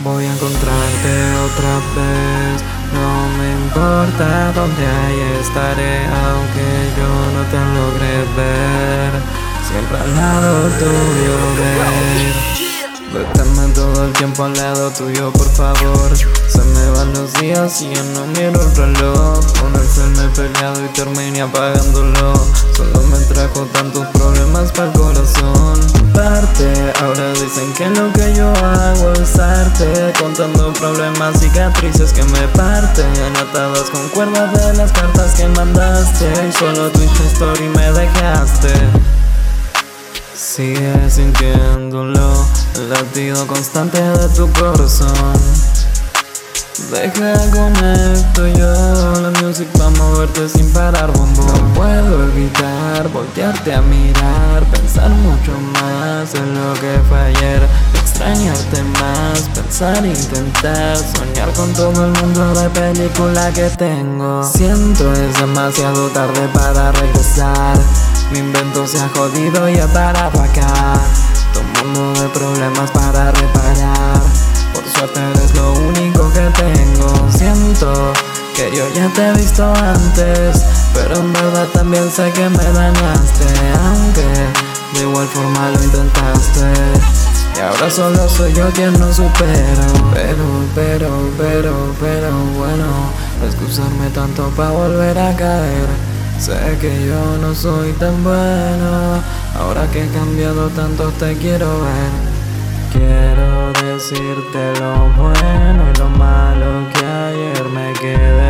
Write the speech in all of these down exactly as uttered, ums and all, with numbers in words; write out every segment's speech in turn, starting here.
voy a encontrarte otra vez. No me importa dónde ahí estaré, aunque yo no te logre ver. Siempre al lado tuyo, ver. Vete todo el tiempo al lado tuyo, por favor. Se me van los días y yo no miro el reloj. Con el cel me he peleado y terminé apagándolo. Solo me trajo tantos problemas para el corazón. Parte, ahora dicen que lo que yo hago es arte, contando problemas, cicatrices que me parten, atadas con cuerdas de las cartas que mandaste. Y solo tu story me dejaste. Sigue sintiéndolo, el latido constante de tu corazón. Deja conecto yo la music pa' moverte sin parar, bombón. No puedo evitar voltearte a mirar, pensar mucho más en lo que fue ayer, extrañarte más, pensar, intentar soñar con todo el mundo de película que tengo. Siento es demasiado tarde para regresar. Mi invento se ha jodido y he parado acá, tomando de problemas para reparar. Por suerte eres lo único que tengo. Siento que yo ya te he visto antes, pero en verdad también sé que me dañaste, aunque de igual forma lo intentaste. Y ahora solo soy yo quien no supero. Pero, pero, pero, pero bueno, no excusarme tanto pa' volver a caer. Sé que yo no soy tan bueno, ahora que he cambiado tanto te quiero ver. Quiero decirte lo bueno y lo malo que ayer me quedé.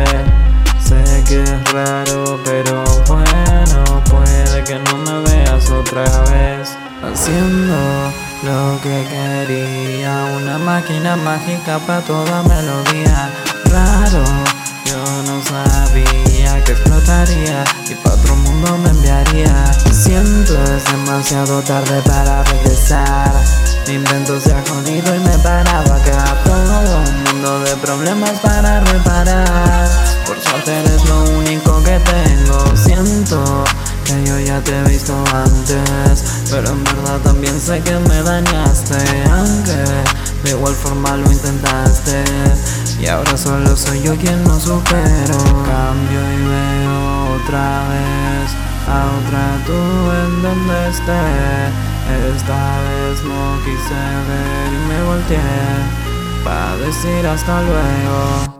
Sé que es raro, pero bueno, puede que no me veas otra vez haciendo lo que quería, una máquina mágica pa' toda melodía. Raro, yo no sabía que explotaría y pa' otro mundo me enviaría. Siento es demasiado tarde para regresar. Mi invento se ha jodido y me he parado acá. Todo un mundo de problemas para reparar. Por suerte eres lo único que tengo. Siento que yo ya te he visto antes, pero en verdad también sé que me dañaste, aunque de igual forma lo intentaste. Y ahora solo soy yo quien no supero. Cambio y veo otra vez a otra tú en donde esté. Esta vez no quise ver y me volteé pa' decir hasta luego.